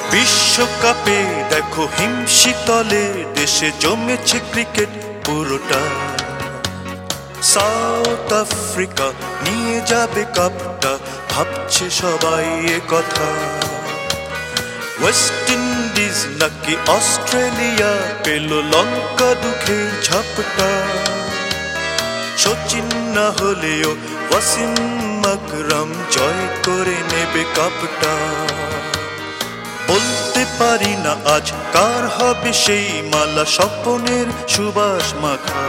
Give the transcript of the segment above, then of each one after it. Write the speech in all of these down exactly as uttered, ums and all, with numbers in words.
বিশ্বকাপে দেখো হিমশীতলে দেশে জমেছে ক্রিকেট পুরোটা। সাউথ আফ্রিকা নিয়ে যাবে কাপটা, ভাবছে সবাই এ কথা। ওয়েস্ট ইন্ডিজ নাকি অস্ট্রেলিয়া পেল লঙ্কা দুঃখের ঝাপটা। সচিন না হলেও ওয়াসিম আকরাম জয় করে নেবে কাপটা। বলতে পারি না আজ কার হবে সেই মালা, স্বপ্নের সুবাস মাখা।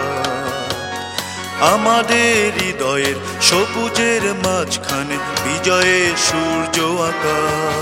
আমাদের হৃদয়ের সবুজের মাঝখানে বিজয়ের সূর্য আঁকা।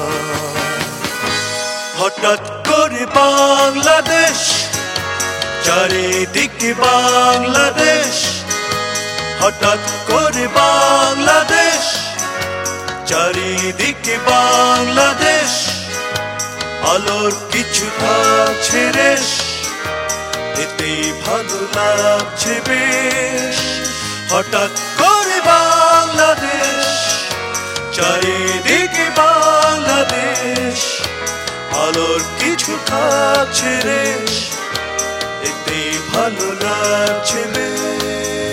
হঠাৎ করে বাংলাদেশ, চারিদিকে বাংলাদেশ। হঠাৎ করে বাংলাদেশ, চারিদিকে বাংলাদেশ। আলোর কিছু থাকছে রেশ, এতেই ভালো লাগছে বেশ। হঠাৎ করে বাংলাদেশ, চারিদিকে বাংলাদেশ। আলোর কিছু থাকছে রেশ, এতেই ভালো লাগছে বেশ।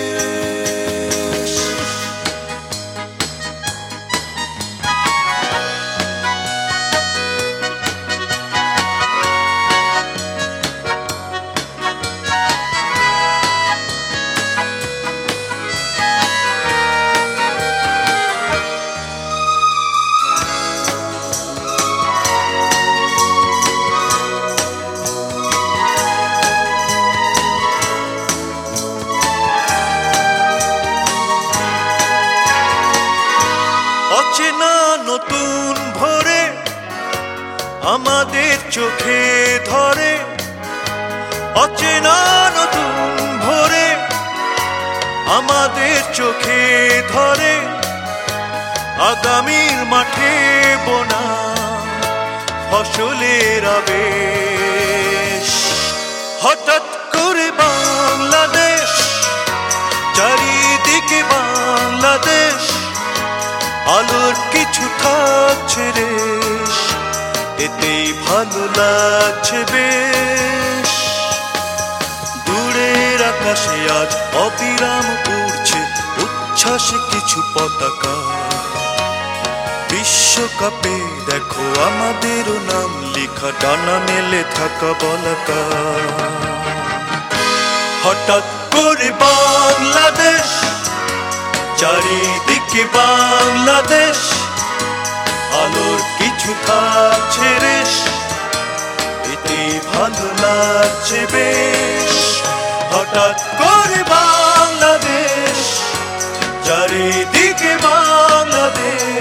অচেনা নতুন ভোরে আমাদের চোখে ধরে। অচেনা নতুন ভোরে আমাদের চোখে ধরে। আগামীর মাঠে বোনা ফসলের আবেশ। হঠাৎ করে বাংলাদেশ, চারিদিকে বাংলাদেশ। আলোর কিছু থাকছে রেশ, এতেই ভালো লাগছে বেশ। দূরের আকাশে আজ অবিরাম উড়ছে উচ্ছ্বাসে কিছু পতাকা। বিশ্বকাপে দেখো আমাদেরও নাম লেখা, ডানা মেলে থাকা বলাকা। হঠাৎ করে বাংলাদেশ, চারিদিকে বাংলাদেশ। আলোর কিছু থাকছে রেশ, এতেই ভালো লাগছে বেশ। হঠাৎ করে বাংলাদেশ, চারিদিকে বাংলাদেশ।